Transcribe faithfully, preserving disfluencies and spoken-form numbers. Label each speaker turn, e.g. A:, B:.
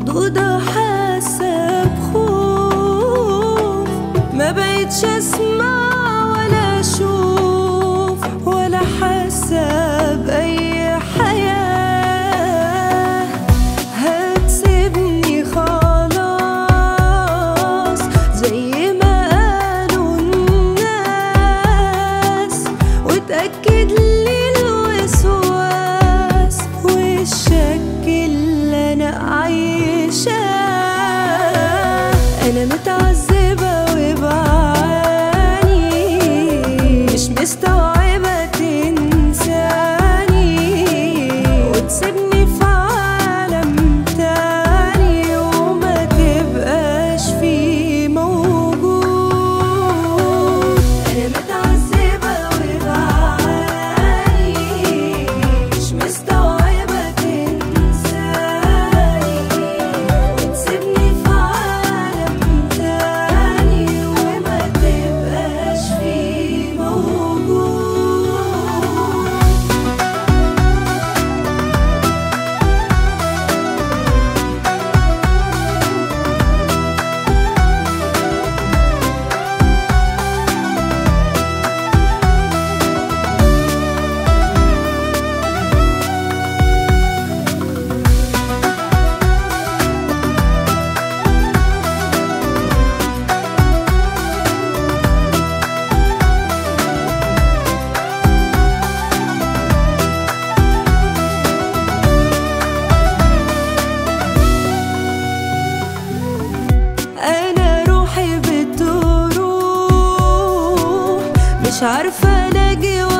A: مخضوضة حاسة بخوف، ما بقتش اسمع ولا اشوف ولا حاسة بأي حياة. هتسيبني خلاص زي ما قالوا الناس، وتأكد لي الوسواس والشك اللي انا عايشاه. انا متعذبة وبعاني، مش مستوعبة تنساني وتسيبني في عالم تاني وما تبقاش فيه موجود. انا متعذبة وبعاني، مش مستوعبة تنساني وتسيبني في عالم تاني وما تبقاش فيه موجود. أنا روحي بتروح، مش عارفة ألاقي